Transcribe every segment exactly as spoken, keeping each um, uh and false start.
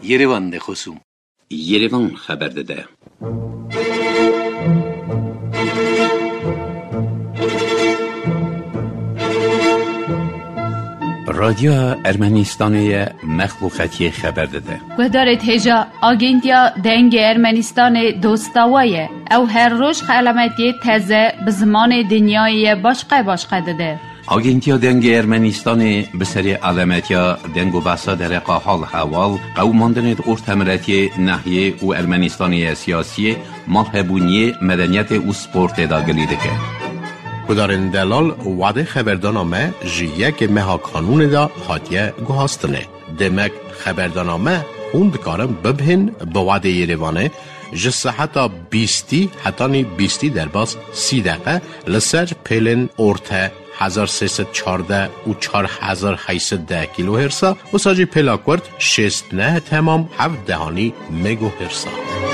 Yerevan de خصوم Yerevan خبر داده. رادیو ارمنستان مخلوقاتی خبر داده. گدارت هجا آگنتیا دنگ ارمنستان دوستاویه او هر روز علامتی تازه به زمان دنیای باشقه باشقه داده. آگنتیا دنگ ارمنستان به سری علامتیا دنگ و بحثا در حال حوال قوماندن ارتمرتی ناحیه و ارمنستانی سیاسی مالهبونی مدنیت و سپورت داگلی دکه. کدارن دلال وعده خبردانامه جیه که مها قانون دا حاتیه گوهاستنه. دمک خبردانامه خوند کارم ببهن به وعده یریوانه جسه حتی بیستی حتی نی بیستی در باز سی دقیقه لسر پیلن ارته هزار سیصد چارده و چار هزار هیصد ده کیلو هرسا و ساجی پیلا کرد شست نه تمام هفت دهانی مگو هرسا.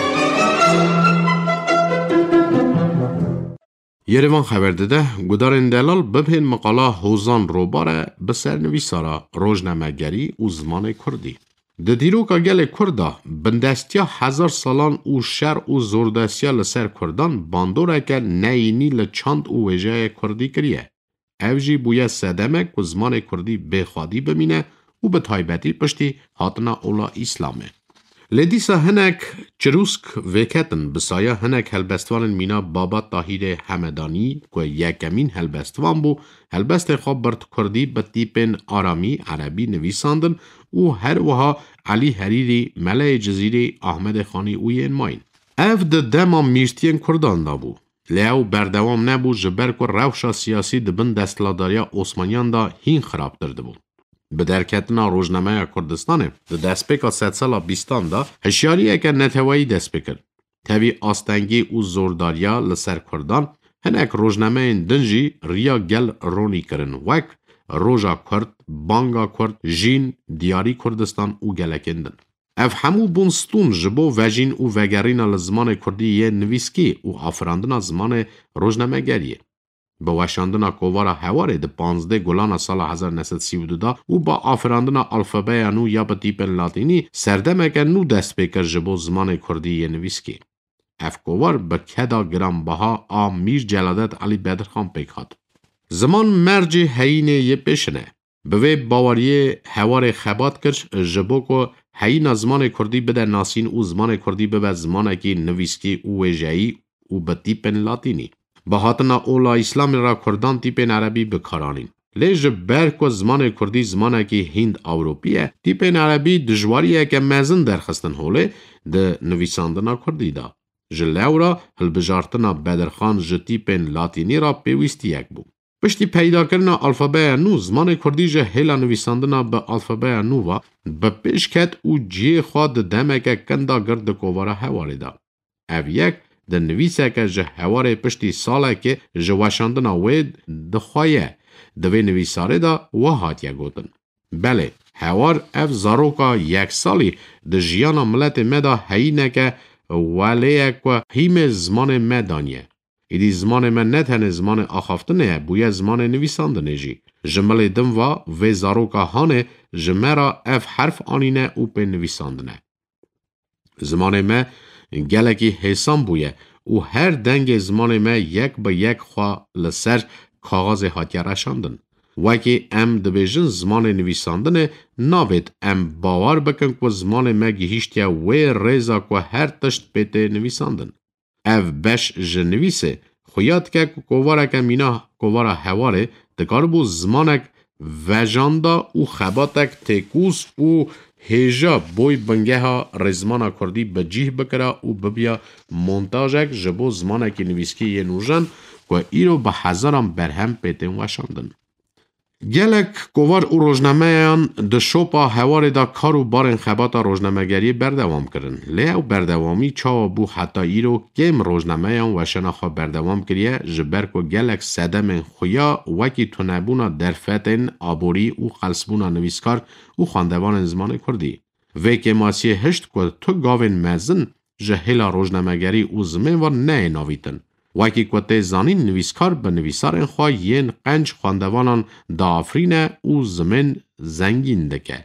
یریوان خبر داده گدارن دلال ببهن مقاله حوزان روباره به سرنویسارا روزنامه‌گری و زمان کردی. د دیروکا گل کردا بندستیا هزار سالان او شر او زوردستیا لسر کردان باندوره که نینی لچاند او وجه کردی کریه. اوجی بویه سدمک و زمان کردی بخوادی بمینه و به تایبتی پشتی حاتنا اولا اسلامه. لدیسا هنک چروسک وکتن بسایا هنک هلبستوان مینا بابا طاهیر همدانی که یکمین هلبستوان بو هلبست خواب برد کردی به تیپن آرامی عربی نویساندن و هر وها علی حریری ملای جزیره احمد خانی اوین ماین. اف ده دما میشتین کردان دا بو. لیاو بردوام نبو جبر که روشا سیاسی دبن دستلاداریا عثمانیان دا هین خراب درده بو. به درکتنا روزنامه کردستانه ده دستپیکا ست سالا بیستان دا هشیاریه که نتوایی دستپیکر. تاوی آستنگی او زورداریا لسر کردان هنک روزنامه دنجی ریا گل رونی کرن وک روژا کرد، بانگا کرد، جین دیاری کردستان او گلکندن. اف همو بونستون جبو وجین او وگرین لزمان کردی یه نویسکی او آفراندنا زمان روزنامه گریه. با وشاندنا کووارا هواره ده پانزده گلان سال هزار و نهصد و سی و دو دا و با آفراندنا الفبای نو یا با تیپن لاتینی سردمه که نو دست بکر جبو زمان کردی یه نویسکی. اف کووار با کدا گرام بها آم میر جلادت علی بدرخان پیکاد. زمان مرج هینه یه پیشنه. به باوریه هوار خبات کرد جبو که هین زمان کردی بده ناسین او زمان کردی به زمانه که نویسکی او وجهی او با تیپن لاتینی. با هاتنا اولا اسلام را کردان تیپن عربی بکارانین. لیج برک و زمان کردی زمانه که هند اوروپیه تیپن عربی دجواریه که مزن درخستن هوله ده نویساندنا کردی دا. جلو را هلبجارتنا بدرخان ج تیپن لاتینی را پیوستی یک بو. پشتی پیدا کرنا الفبای نو زمان کردی جه هلا نویساندنا به الفبای نو و به پیش کت او جی خواد دمک کندا گرد کووارا هواری دا. او یک ده نویسه که جه هواره پشتی ساله که جه وشاندنا وید دخوایه دوی نویساره دا و هاتیه گوتن. بله هوار اف زاروکا یک سالی ده جیانا ملت مدا هینه که ولیه که هیم زمان مدانیه. ایدی زمان من نتن زمان آخافتنه بویه زمان نویساندنه جی. جمله دم و و زاروکا هانه جمرا اف حرف آنینه او پی نویساندنه. زمان ما گلکی حسام بویه او هر دنگ زمان ما یک با یک خواه لسر کاغذ هاتیه رشاندن. وکی ام دبیجن زمان نویساندنه ناوید ام باور بکن که زمان ما گیهیشتیه و ریزا که هر تشت پیته نویساندن. او بش جنویسه خویاد که کووارا که مینا کووارا هواره دکار بو زمانک وجاندا او خباتک تکوس او هیجا بوی بنگه ها رزمانا کردی بجیه بکرا او ببیا مونتاژک جبو زمانکی نویسکی یه نوژن که ایرو به هزارم برهم پیتن وشاندن. گلک کووار او روزنامه‌یان د شوپا هوار دا کارو بارن خباتا روزنامه‌گری بردوام کردن. لیو بردوامی چاو بو حتی ایرو کم روزنامه‌یان و شناخا بردوام کریه جبر کو گلک سدم خویا وکی تونبونا درفتن آبوری او خلصبونا نویسکار او خواندوان زمان کردی. وکی ماسی هشت که تو گاوین مزن جهلا روزنامه‌گری او زمین و نه ناویتن. وکی کوته زانین نویسکار به نویسار خواه ین قنج خواندوانان دا آفرینه او زمین زنگین دکه.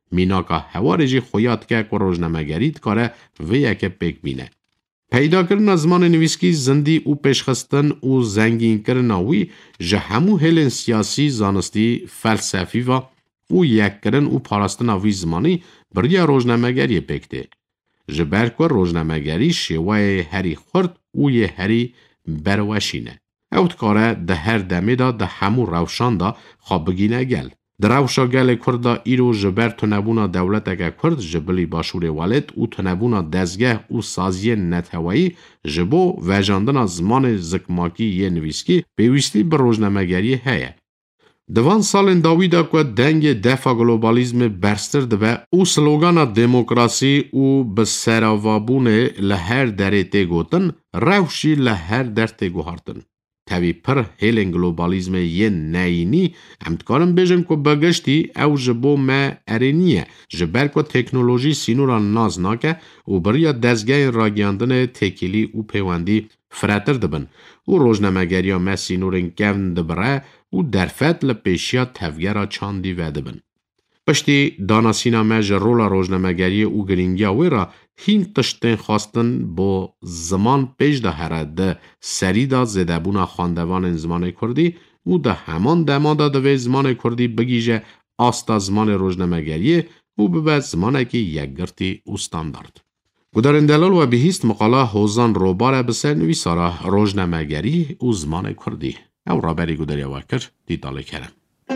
میناکا هوارجی خویات که که روزنامه‌گریت کاره و یک پیک بینه. پیدا کردن زمان نویسکی زندی او پیشخستن او زنگین کردن وی جه همو هلن سیاسی زانستی فلسفی و او یک کردن او پاراستن وی زمانی بریا روزنامه‌گری پکته. جه برکو روزنامه‌گری شیوه هری خورد او یه هری بروشینه. اوت کاره ده هر دمی دا ده همو روشان دا خواب بگینه گل. در روشا گل کرده ایرو جبر تنبونا دولت اگه کرد جبلی باشور والد او تنبونا دزگه او سازی نتوایی جبو وجاندن زمان زکماکی یه نویسکی بیویستی بر روزنامه‌گری هیه. دوان سالن داویدا که دنگ دفع گلوبالیزم برستر دبه او سلوگان دموکراسی او بسراوابونه لهر دره تیگوتن روشی لهر در تیگوهارتن. تاوی پر هیلن گلوبالیزم یه نینی امتکارم بیجن که بگشتی او جبو ما ارینیه جبر که تکنولوژی سینوران ناز ناکه و بریا دزگاه راگیاندن تکیلی او پیواندی فراتر دبن و روزنامه‌گری ما سینورن گون دبره و درفت لپیشیا تفگرا چاندی وده بن. پشتی داناسینا مج رولا روزنامه‌گری او گرینگیا وی را هین تشتین خواستن با زمان پیش ده هره ده سری دا زدبونا خاندوان زمان کردی و ده همان دمادا دوی زمان کردی بگیجه آستا زمان روزنامه‌گری و ببه زمانه که یک گرتی او ستاندارد. گودارن دلال و بهیست مقاله حوزان روباره بسر نویسارا روزنامه‌گری او زمان کردی. او را بری گوداری وکر دیداله کرم.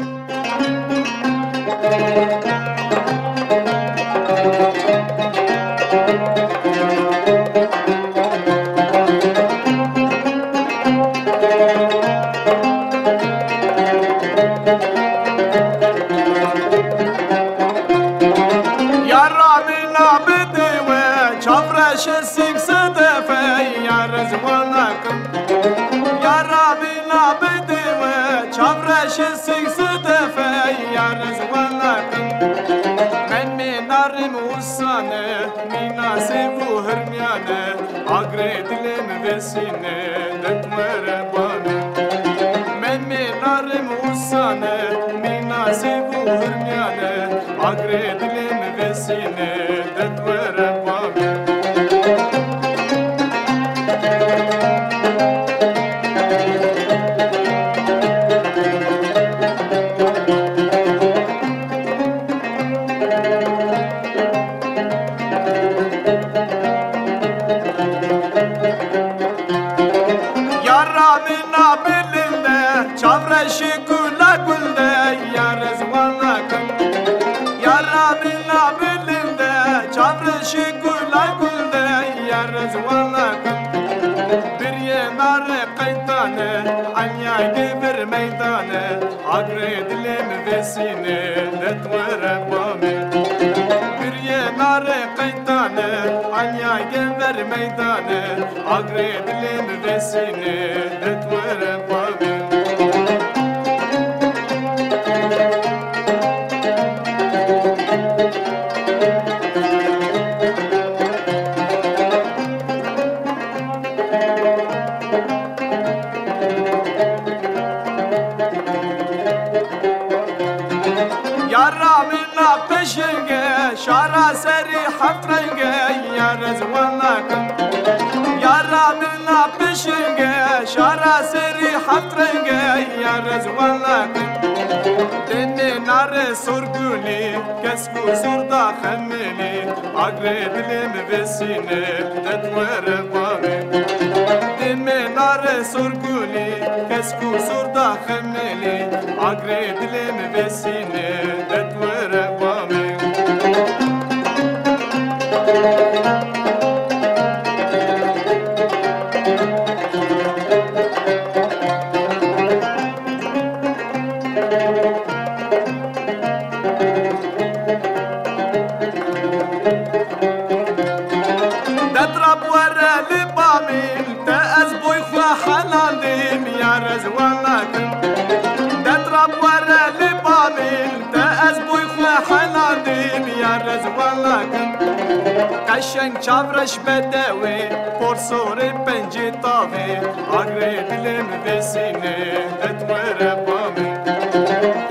قشنگ چاورش بدوی پرسور پنجی تاوی آگری دلم بسینه دتور بامی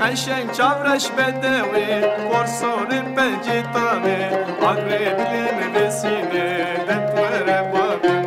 قشنگ چاورش بدوی پرسور پنجیتانه آگره دلیم بسینه دتوره بابی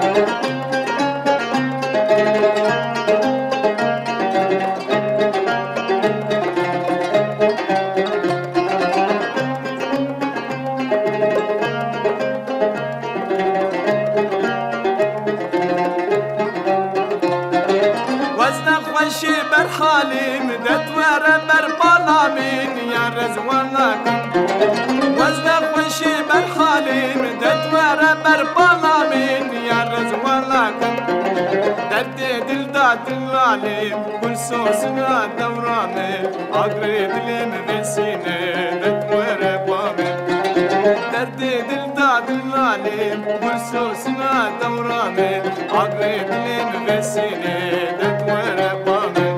برحالي مدت ورا بربالامين يا رزوانك وزن خوشي برحالي مدت ورا بربالامين يا رزوانك درد دل داد العالم كل سوسنا دورامي اقرب لي بسينه دت ورا بامي درد دل داد العالم كل سوسنا دورامي اقرب لي بسينه دت ورا بامي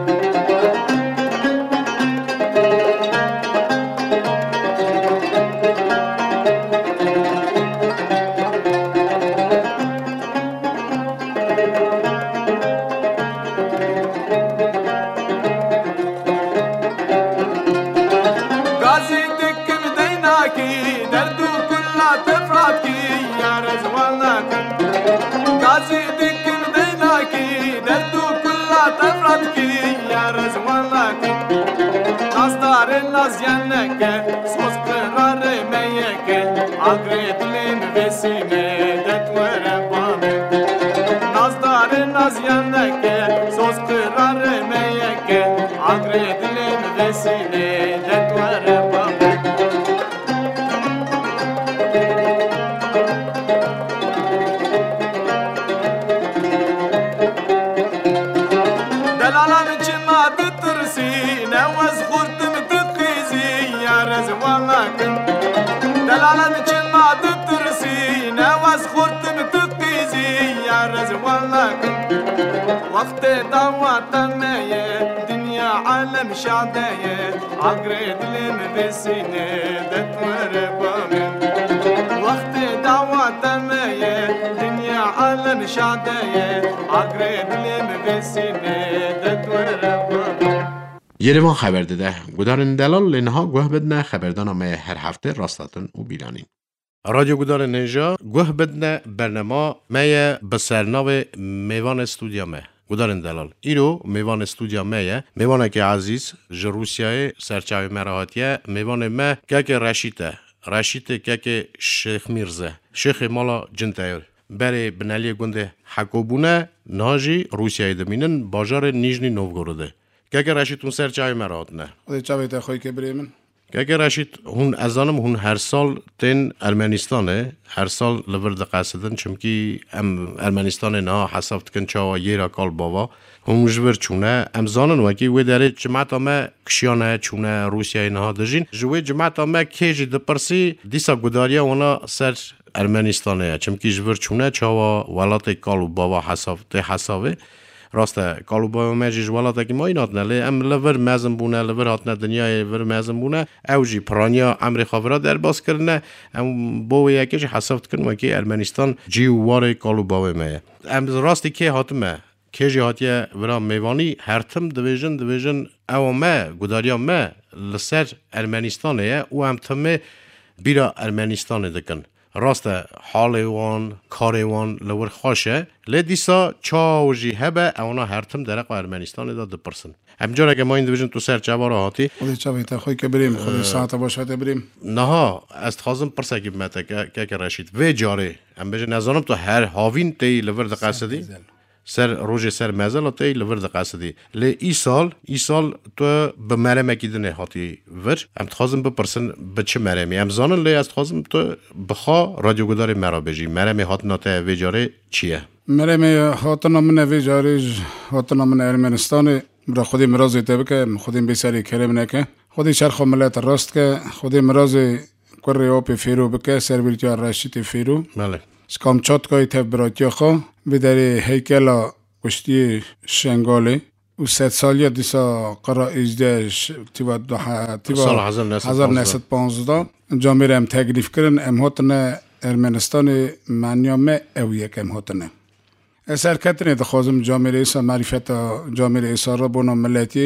Nazyaneke, sos kırarı meyeke, agredilin vesine detvere bame. Nazdarı nazyaneke, sos kırarı meyeke, agredilin vesine detvere bame. Delalan için adı tırsi, ne vaz kurtum دلالت چما دترسی نواز خورتم تقیزی یا رزوان لکن وقت دعوت میه دنیا عالم شادیه عقره دلم بسینه دتور بامن وقت دعوت میه دنیا عالم شادیه عقره دلم بسینه دتور بامن یریوان خبر داده گودارن دلال لنها گوه بدنه خبردانامه هر هفته راستاتن و بیلانین رادیو گودار نجا گوه بدنه برنامه میه بسرناو میوان استودیا مه گودارن دلال ایرو میوان استودیا میه میوانه که عزیز جروسیای سرچاوی مراحتیه میوانه مه که که رشیده رشیده که که شیخ میرزه شیخ مالا جنتایل برای بنالی گنده حکوبونه ناجی روسیای دمینن باجار نیجنی نوگورده که که رشید اون سرچاوی مراد نه. خودی چاوی تا خوی که بریمن. که که رشید هون ازانم هون هر سال تن ارمنستانه هر سال لورد قصدن چمکی ام ارمنستان نه حسابت کن چاوا یه کال باوا هم جبر چونه ام زانن وکی و داره جماعت ما کشیانه چونه روسیای نه دژین جوی جماعت ما کیجی دپرسی دیسا گوداریا اونا سر ارمنستانه چمکی جبر چونه چاوا ولات کال باوا حساب ته حسابه راسته کالوبای ماجیج ولاتا که ما اینات نه لی ام لور مزم بونه لور هات نه دنیای لور مزم بونه اوجی پرانیا امریکا ورا در باز کرده ام بوی یکیش حسابت کن و که ارمنستان جیو واره کالوبای ما ام راستی که هاتمه که جی هاتیه ورا میوانی هرتم دویژن دویژن او ما گوداریا ما لسر ارمنستانه و ام تمه بیرا ارمنستانه دکن راسته حال وان کار وان لور خوشه لدیسا چاوجی هبه اونا هرتم درق و ارمنستان داد پرسن همجوره که ما این دیویژن تو سر چوارا هاتی خودی چاوی تا خوی که بریم خودی ساعت باشه بریم نه از خازم پرسه که مته که که رشید و جاره ام بجه نظرم تو هر هاوین تی لور د قصدی سر روز سر مزل تی لور د قصدی ل ای سال ای سال تو به مرمه کیدنه هاتی ور ام خازم به پرسن به چه مرمه ام زانن ل از خازم تو بخا رادیو گدار مرا بجی مرمه هات ناته و جاره چیه مرمه هاتنا من و جاره هاتنا من ارمنستان برا خودی مرازی تبه که خودی بیساری کرم نکه خودی چرخ ملت راست که خودی مرازی کره آب فیرو بکه سربیرتیا رشید فیرو بله سکام چات کای تب براتیا خو بدری هیکلا کشتی شنگاله و ست سالی دیسا قرا ایجدش تیوا دو تیوا هزار و نهصد و پانزده جامعه ام تکلیف کردن ام هاتنه ارمنستان منیامه اویه که ام هاتنه اثر کتنه دخوازم جامعه ایسا معرفت جامعه ایسا را بنا ملتی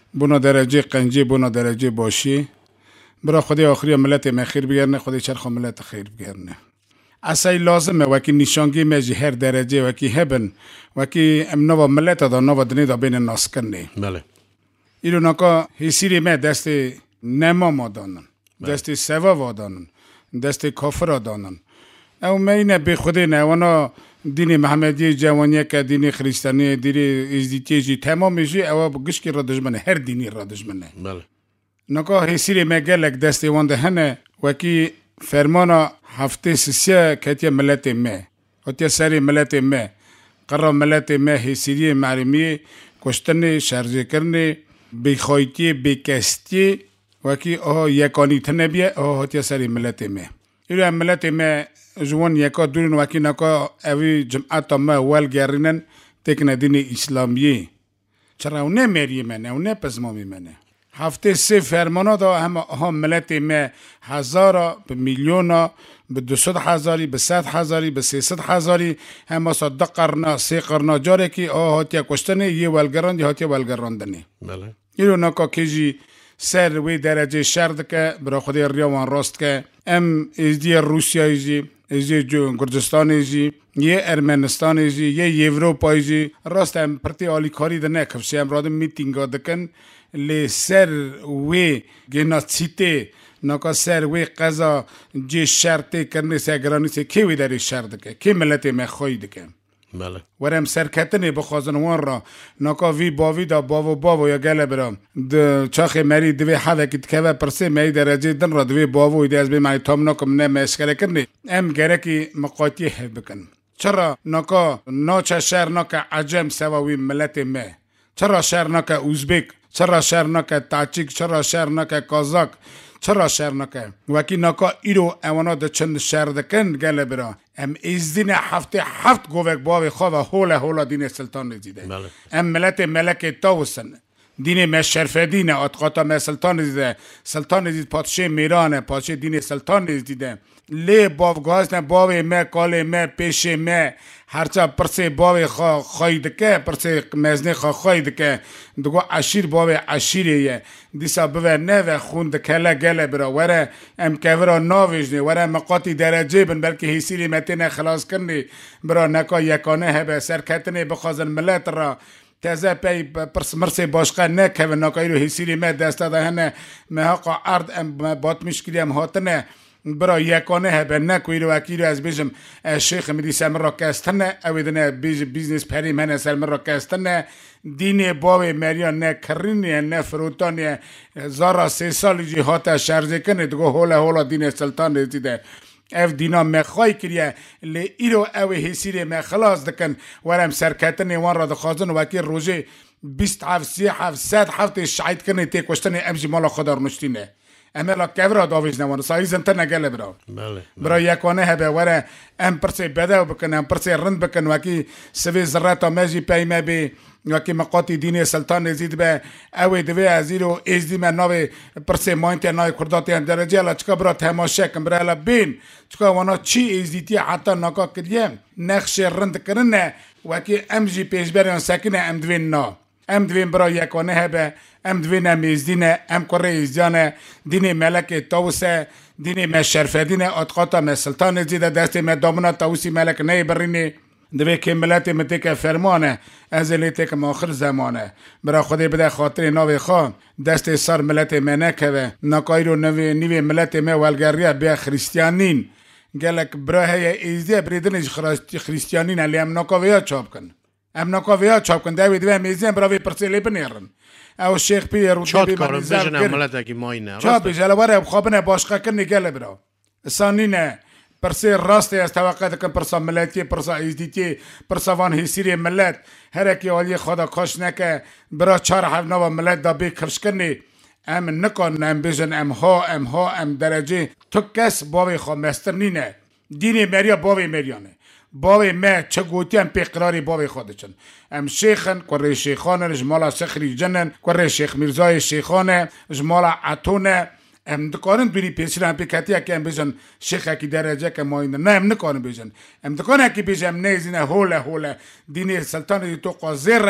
بنا درجه قنجی بنا درجه باشی برا خودی آخری ملت ما خیر بگرنه خودی چرخ ملت خیر بگرنه اصلا لازمه وکی نشانگی مجی هر درجه وکی هبن وکی ام نوا ملت دا نوا دنی دا بین ناس کنه بله ایرو ناکا هیسیری ما دست نما ما دانن دست سوا وادانن دست کافر دانن او مینه به خودی نوانا دین محمدی جوانی که دین خریستانی دین ازدیتی جی تمام جی او بگشکی را دشمنه هر دینی را دشمنه بله نکا هسیری مگلک دستی وانده هنه وکی فرمانا هفته سسیا کتیا ملت ما هتیا سری ملت ما قرار ملت ما هسیری معلومی کشتن شرجه کرنه بیخوایتی بیکستی وکی آه یکانی تنبیه آه هتیا سری ملت ما ایرو ملت ما جوان یکا دورن وکی نکا اوی جمعات ما والگرینن تکنه دین اسلامیه چرا اونه میری منه اونه پزمامی منه هفته سه فرمانا دا هم هم ملت ما هزارا به میلیونا به دوصد هزاری به صد هزاری به سیصد هزاری هم صد قرنا سه قرنا جاره کی آه هاتیا کشتنه یه والگران یا هاتیا والگراندنه بله ایرو نکا کیجی سر وی درجه شرد که برا خودی ریوان راست که ام ازدی روسیایی جی ازدی گرجستانی جی یه ارمنستانی جی یه یوروپایی جی راست ام پرتی آلی کاری ده نکفشی ام رادم میتینگا دکن لی سر وی گناسیته نکا سر وی قضا جی شرطه کرنه سگرانی سی که وی داری شرد که که ملت مخوی دکن بله ورم سرکتنی بخوازن وان را نکا وی باوی دا باو باو یا گله برام د چاخ مری دوی حدا کت که پرسه می درجه دن را دوی باوی دی از بی مای تام نکم نه مشکل کنی ام گرکی مقاطی بکن چرا نکا ناچه شهر نکا عجم سواوی ملت ما چرا شهر نکا اوزبک چرا شهر نکا تاچیک چرا شهر نکا کازاک چرا شهر نکا وکی نکا ایرو اوانا د چند شهر دکن گله برا ام ازدین هفته هفت گووک باوی خواه هولا هولا دین سلطان نزیده بله. ام ملت ملک تاوسن دین مشرف دین اتقاطا ما سلطان نزیده سلطان نزید پادشه میرانه پادشه دین سلطان نزیده لی باو گوهستن باوی ما کالی ما پیش ما هرچه پرسه باوی خواه خواهی دکه پرسه مزنه خواه خواهی دکه دگو عشیر باوی عشیریه دیسا بوه نوه خون دکله گله برا وره ام که ورا ناویجنی وره مقاطی درجه بن بلکه حیسیری متینه خلاص کرنی برا نکا یکانه هبه سرکتنی بخوازن ملت را تازه پی پرس مرسی باشقه نکه و نکایی رو حیسیری ما دسته ده هنه محاقا عرض ام بات مشکلی ام هاتنه برا یکانه هبه نکوی رو اکی رو از بیشم شیخ مدی سلم را کستنه اوی دنه بیز بیزنس پری من سلم را کستنه دین باوی مریان نه کرینی نه فروتانی زارا سه سالی جی هاته شرزه کنه دگو هولا هولا دین سلطان رزیده اف دینا مخوای کریه لی ایرو اوی حسیری مخلاص دکن ورم سرکتنی وان را دخوازن وکی روژه بیست هفت سی هفت ست هفت شعید کنه تی کشتنی امجی مالا خدار نشتینه املا کبرا داویز نوان سایز انت نگله برا بله برا یکانه هبه وره ام پرسه بده بکن ام پرسه رند بکن وکی سوی ذراتا مجی پیمه بی وکی مقاطی دینی سلطان نزید به اوی دوی ازیرو ازدی من ناوی پرسه ماینتی ناوی کرداتی هم درجه الا چکا برا تماشه کن برا الا بین چکا وانا چی ازدیتی حتی ناکا کریم نقش رند کرنه وکی ام جی پیش بریان سکنه ام دوین نا ام دوین برا یکانه هبه ام دوین ام ازدینه ام کره ازدیانه دین ملک تاوسه دین مشرف دینه اتقاطا ما سلطان نزیده دستی ما دامنا تاوسی ملک نی برینی دوی که ملت متک فرمانه از لیته که آخر زمانه برای خودی بده خاطر ناوی خواه دست سر ملت منه که نکایی رو نوی نیوی ملت ما والگریه بیا خریستیانین گلک برای ایزده بریدنش خریستیانین علی ام نکاویا چاپ کن ام نکاویا چاپ کن دوی دوی میزین برای پرسیلی بنیرن او شیخ پیر رو چات کارم بیشن عملت که ماینه چاپ بیشن واره خوابنه باشقه کنی گله برا سانینه پرسه راسته از توقع دکن پرسا ملتی پرسا ایزدیتی پرسا وان حسیری ملت هر اکی آلی خدا کاش نکه برا چار حفنه و ملت دا بی کفش کنی ام نکن ام بیشن ام ها ام ها ام درجه تو کس باوی خواه مستر نینه دینی مریا باوی مریانه باوی ما چه گوتی ام پی قراری باوی خواده چن ام شیخن کره شیخانه جمالا سخری جنن کره شیخ میرزای شیخانه جمالا عطونه ام دکارن بینی پیشی هم پیکتی که ام بیشن شیخ اکی درجه که ما اینه نه ام نکارن بیشن ام دکارن اکی بیشن ام نیزینه هوله هوله دینی سلطان دی تو قازره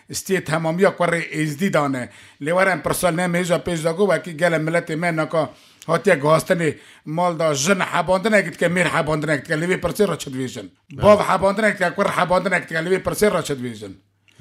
استی تمامیا کره ازدی دانه لیورن پرسال نمیجا پیش داگو وکی گل ملت من نکا هاتیه گاستنی مال دا جن حباندن اگت که میر حباندن اگت که لیوی پرسی را چد ویژن باب حباندن اگت که کره حباندن اگت که لیوی پرسی را چد ویژن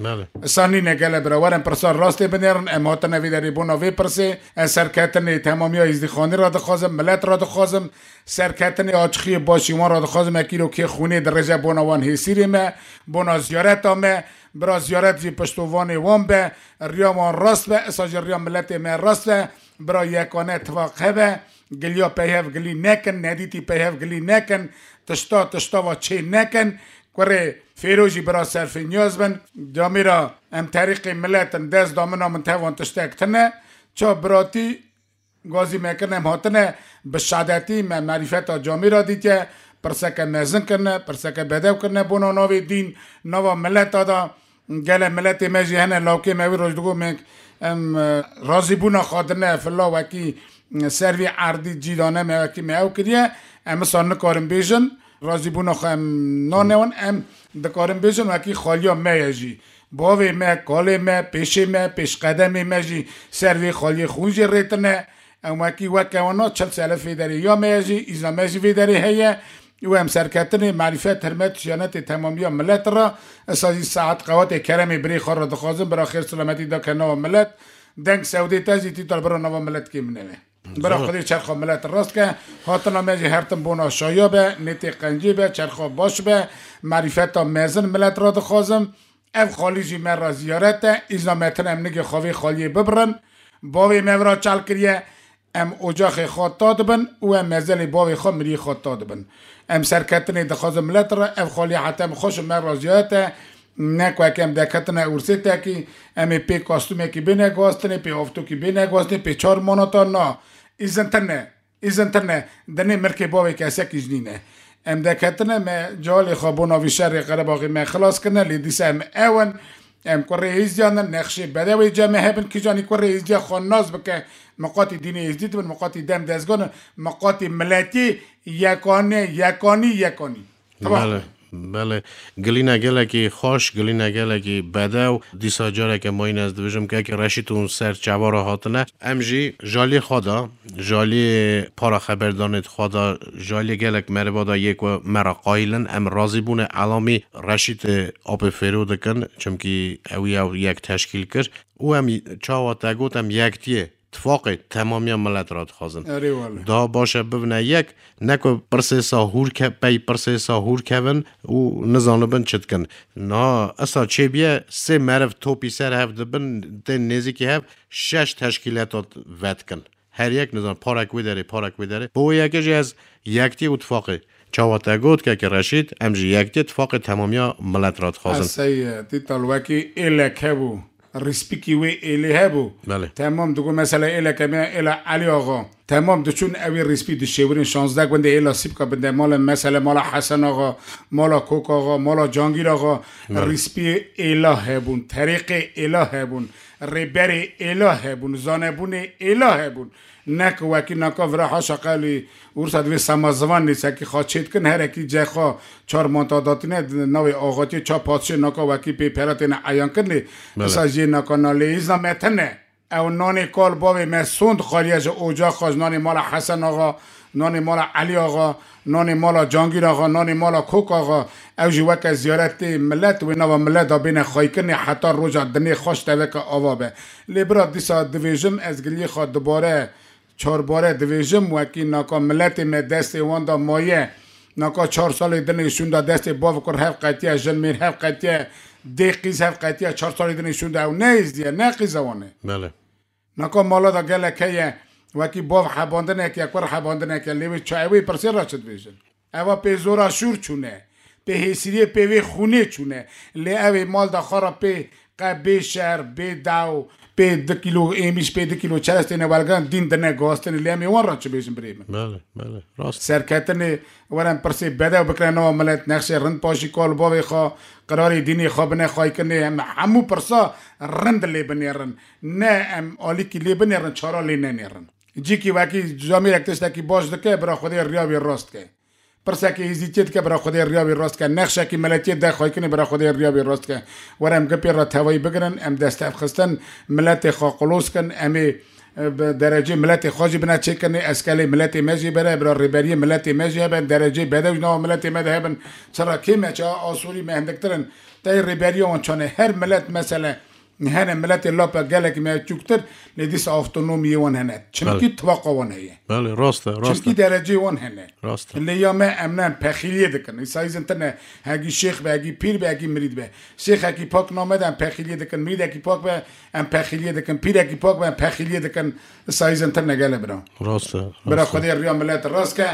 سانی نگله برای پرسان راسته بنیرن امات نوی داری بونا وی پرسه سرکتنی تمامی ازدی خانی را دخوازم ملت را دخوازم سرکتنی آچخی باشیوان را دخوازم اکی رو که خونه درجه بوناوان هیسیری ما بونا زیارت آمه برا زیارت زی پشتوانی وان به ریامان راست به اساج ریام ملت ما راست به برا یکانه اتفاق به گلیا پیهف گلی نکن ندیتی پیهف گلی نکن تشتا تشتا و چه نکن کره فیروجی برا صرف نیاز بن جامی را ام طریق ملت دست دامنا من توان تشتک تنه چا براتی گازی میکنه هاتنه بشادتی من معرفت جامی را دیگه پرسکه مزن کنه پرسکه بدو کنه بونا نوی دین نوا ملت دادا گله ملت مجی هنه لاوکی موی روش دگو میک ام رازی بونا خادنه فلا وکی سروی عردی جیدانه موکی میو کریه ام سانه کارم بیشن رازی بونا خواهم نانوان ام دکارم بیشن وکی خالیا میجی باوی می کالی می پیشی می پیش قدمی میجی سروی خالی خونجی ریتنه ام وکی وکی وانا چل ساله فیداری یا میجی ایزا میجی فیداری هیه و هم سرکتنی معرفت حرمت شیانت تمامی ملت را اسازی ساعت قوات کرمی بری خور را دخوازم برا خیر سلامتی دا که نو ملت دنگ سعودی تازی تیتال برا نو ملت کی منه برا خودی چرخ ملت راست که هاتنا میجی هرتن بونا شایا به نیتی قنجی به چرخ باش به معرفت میزن ملت را دخوازم اف خالی جی من را زیارت ایزا متن امنگ خواهی خالی ببرن باوی مورا چل کریه ام اجاق خود داد بن و ام مزل باوی خود مری خود داد بن ام سرکتنی دخواز ملت را ام خالی حتی ام خوش من رازیات نکو که ام دکتنه ارسیتا کی ام پی کاستومه کی بینه گواستنی پی افتو کی بینه گواستنی پی چار مانوتا نا ایزنتنه ایزنتنه دنی مرکی باوی کسی کجنینه ام دکتنه م جالی خوابونا وی شر قرباقی من خلاص کنه لیدیس ام اون ام کره ایزیان نقشه بدوی جمع هبن کی جانی کره ایزیا خاناز بکه مقاطی دینی ازدید من مقاطی دم دزگان مقاطی ملتی یکانی یکانی یکانی بله بله گلینا گله کی خوش گلینا گله کی بدو دیسا جاره که ما این از دویجم که که رشیتون سر چوار هاتنه امجی جالی خدا جالی پارا خبردانت خدا جالی گلک مربادا یک و مرا قایلن ام راضی بونه علامی رشید آب فرود کن چمکی اوی او یک تشکیل کرد او هم چاوا تگوت هم یک تیه اتفاق تمامی ملت را خواستن دا باشه ببینه یک نکو پرسه ساهور که پی پرسه ساهور کون او نزانه بند چد کن نا اصلا چه بیه سه مرف توپی سر هفت بند دن نزی که هفت شش تشکیلات ود کن هر یک نزان پارک وی داره پارک وی داره با یکیش از یکتی اتفاقه چاوات گود که که رشید امجی یکتی اتفاق تمامی ملت را خواستن اصلا تیتال وکی ایلکه بو ریسپیکی وی ایله بو بله تمام دو مثلا ایله کمی ایله علی آقا تمام دو چون اوی ریسپی دو شیورین شانزده گونده ایله سیب که بنده مال مثلا مال حسن آقا مال کوک آقا مال جانگیر آقا ریسپی ایله هبون طریق ایله هبون ریبر ایله هبون زانبون ایله هبون نک وکی نکا ورها شقالی ورسد وی سمازوان نیست که خواهد کن هر اکی جای خواه چار منتاداتینه نوی آغاتی چا پادشه نکا وکی پی پیراتینه ایان کنی بسا جی نکا نالیزا میتنه او نانی کال باوی مسوند خالیج اوجا خواهد نانی مال حسن آقا نانی مال علی آقا نانی مال جانگیر آقا نانی مال کوک آقا او جی وکی زیارت ملت و نوا ملت بین خواهی کنی حتی روژا دنی خوش توکا آوابه لیبرا دیسا دویجم از گلی خواه دوباره چهار باره دویژم وکی ناکا ملت می دست واندا مایه ناکا چهار سال دنیشون دا دست باو کر هف قطیه جن میر هف قطیه دی قیز هف قطیه چهار سال دنیشون دا او نیز دیه نه قیزوانه بله ناکا مالا دا گله که وکی باو حباندنه که اکور حباندنه که لیوی چایوی پرسی را چد بیشن اوا پی زورا شور چونه پی حیسیری پیوی خونه چونه لی اوی مال دا خارا پی قبی شهر بی داو پی دو کیلو ایمیش پی دو کیلو چرستینه والگان دین دنه گاستنه لیمی وان را چه بیشن بریم بله بله راست سرکتنه ورن پرسی بده و بکرن نو ملت نقشه رند پاشی کال باوی خواه قراری دینی خواه بنه خواهی کنه همو پرسا رند لی بنیرن نه ام آلی کی لی بنیرن چارا لی ننیرن جی کی واکی جامی رکتشتا کی باش دکه برا خودی ریاوی راست که پرسه که ایزیتیت که برای خودی ریابی راست که نقشه که ملتی ده خواهی کنی برای خودی ریابی راست که ورم گپی را توایی بگرن ام دست افخستن ملت خاقلوس کن امی درجه ملت خواجی بنا چه کنی اسکالی ملت مجی بره برای ریبری ملت مجی هبن درجه بدوش نو ملت مده هبن چرا که مچه آسوری مهندکترن تای ریبری اون چانه هر ملت مثلا هنه ملت لاپا گلک می چوکتر ندیس автономی ون هنه چمکی توقع ون هیه بله راسته راسته چمکی درجه ون هنه راسته لیام امنان پخیلیه دکن سایزن تنه هگی شیخ به هگی پیر به هگی مرید به شیخ هگی پاک نامدن پخیلیه دکن مرید هگی پاک به ام پخیلیه دکن پیر هگی پاک به ام پخیلیه دکن سایزن تنه گله برام راسته برا خودی ریا ملت راست که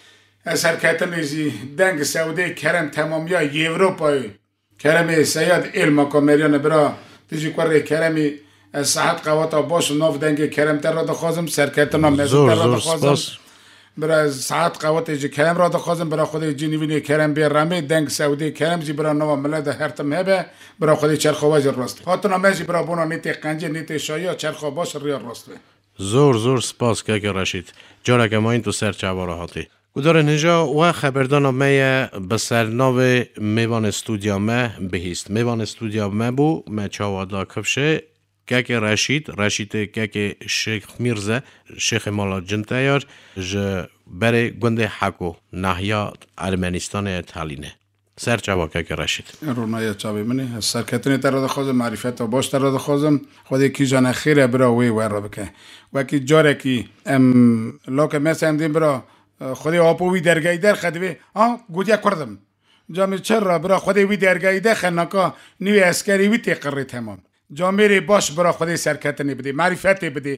اثر کتنیزی دنگ سعودی کرم تمامیا یوروپای کرم سیاد علم کامریان برا تیجی کاری کرمی صحت قواتا باش ناف دنگ کرم تر را دخوازم سرکتنا مزد تر را دخوازم برای صحت قوات ایجی کرم را دخوازم برای خود ایجی نیوینی کرم بیر رمی دنگ سعودی کرم جی برای نوا ملد هرتم هبه برای خود چرخواج راست هاتونا مجی برای بونا نیتی قنجی نیتی شایا چرخوا باش ریا راست به زور زور سپاس که که رشید جارا که ما این تو سر چوارا هاتی گدار نجا و خبردان می بسر ناو میوان استودیا مه بهیست میوان استودیا مه بو مه چاوادا کفشه که که رشید رشید که که شیخ میرزه شیخ مالا جنتایار ج بره گنده حکو نحیا ارمنستان تالینه سر چوا که که رشید رونای چاوی منی سرکتنی تر را دخوازم معرفت و باش تر را دخوازم خودی کی جان خیره برا وی ور را بکن وکی جاره کی ام لاک مثل هم دیم برا خودی آپوی درگاهی در خدوی آه گودیا کردم جامی چرا برا خودی وی درگاهی در خنکا نیوی اسکری وی تقری تمام جامیری باش برا خودی سرکتنی بده معرفتی بده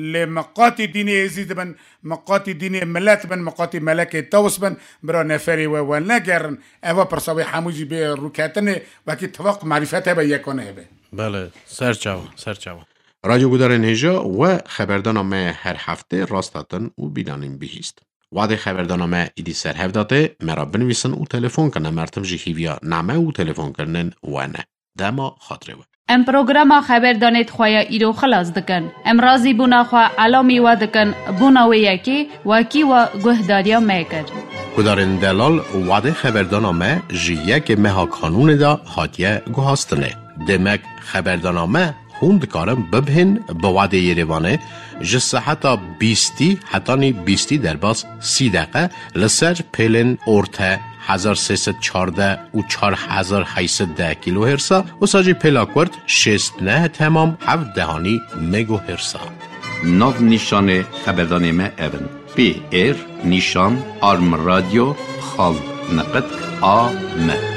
لمقاتی دینی عزیز بن مقاتی دینی ملت بن مقاتی ملک توس بن برا نفری و و نگرن اوا پرساوی حموجی به روکتنی وکی توق معرفتی به یکانه به بله سرچاو سرچاو رادیو گودار نجا و خبردانامه هر هفته راستاتن و بیدانیم بهیست وعده خبردانامه ایدی سر هفداته مرا بنویسن و تلفن کنن مرتم جیهیویا نامه و تلفن کنن و نه دما خاطره و ام پروگراما خبردانیت خواه ایرو خلاص دکن ام رازی بونا خواه علامی و دکن بونا و یکی وکی و گهداریا میکر گدارن دلال وعده خبردانامه جیه که مها کانون دا حادیه گوهاستنه دمک خبردانامه خوند کارم ببهن با وعده یریوانه جسه حتی بیستی حتی نی بیستی در باز سی دقیقه لسر پیلن ارته هزار سیصد چارده و چار هزار هیصد ده کیلو هرسا و ساجی پیلاکورد شست نه تمام هفت دهانی مگو هرسا ناو نیشان خبردانامه اون پی ایر نیشان آرم رادیو خال نقد آ م